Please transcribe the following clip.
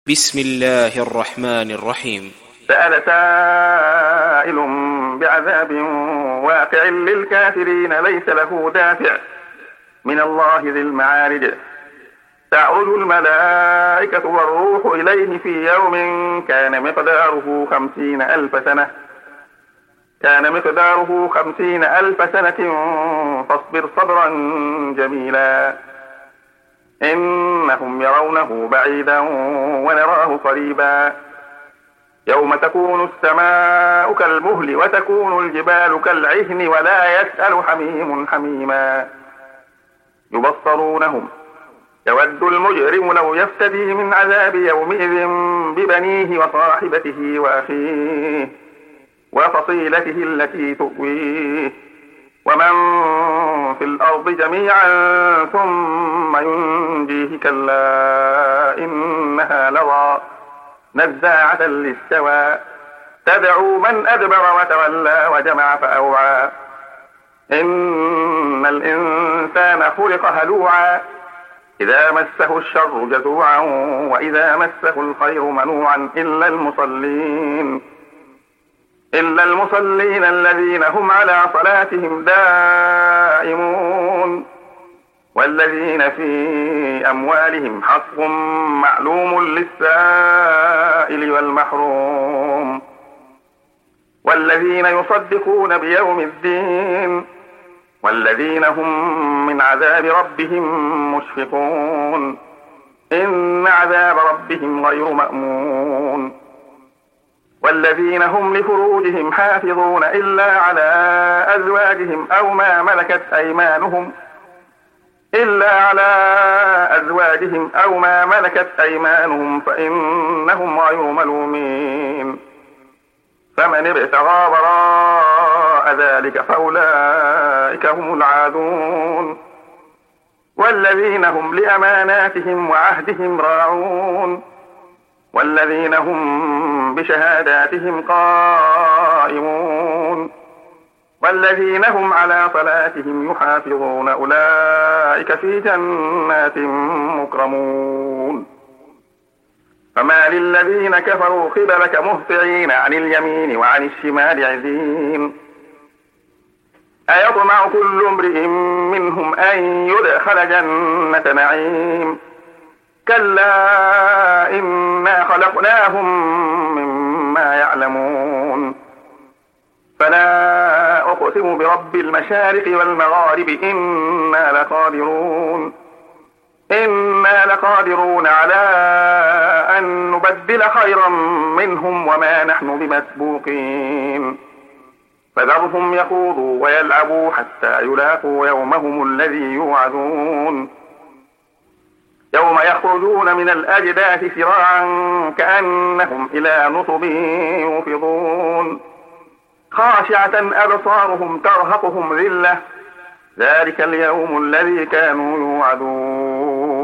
بسم الله الرحمن الرحيم. سأل سائل بعذاب واقع للكافرين ليس له دافع من الله ذي المعارج. تعرج الملائكة والروح إليه في يوم كان مقداره 50,000 سنة فاصبر صبرا جميلا إنهم يرونه بعيدا ونراه قريبا. يوم تكون السماء كالمهل وتكون الجبال كالعهن ولا يسأل حميم حميما. يبصرونهم يود المجرم لو يفتدي من عذاب يومئذ ببنيه وصاحبته وأخيه وفصيلته التي تؤويه ومن في الأرض جميعا ثم ينجيه كلا إنها لظى نزاعة للشوى تدعو من أدبر وتولى وجمع فأوعى. إن الإنسان خلق هلوعا إذا مسه الشر جزوعا وإذا مسه الخير منوعا إلا المصلين الذين هم على صلاتهم دائمون والذين في أموالهم حق معلوم للسائل والمحروم والذين يصدقون بيوم الدين والذين هم من عذاب ربهم مشفقون إن عذاب ربهم غير مأمون. والذين هم لفروجهم حافظون إلا على أزواجهم أو ما ملكت أيمانهم فإنهم غير ملومين. فمن ابتغى وراء ذلك فأولئك هم العادون. والذين هم لأماناتهم وعهدهم راعون والذين هم بشهاداتهم قائمون والذين هم على صلاتهم يحافظون أولئك في جنات مكرمون. فما للذين كفروا قبلك مهطعين عن اليمين وعن الشمال عزين. أيطمع كل امرئ منهم أن يدخل جنة نعيم كلا إنا خلقناهم مما يعلمون. فلا أقسم برب المشارق والمغارب إنا لقادرون على أن نبدل خيرا منهم وما نحن بمسبوقين. فذرهم يخوضوا ويلعبوا حتى يلاقوا يومهم الذي يوعدون. يوم يخرجون من الأجداث سراعا كأنهم إلى نصب يوفضون خاشعة أبصارهم ترهقهم ذلة ذلك اليوم الذي كانوا يوعدون.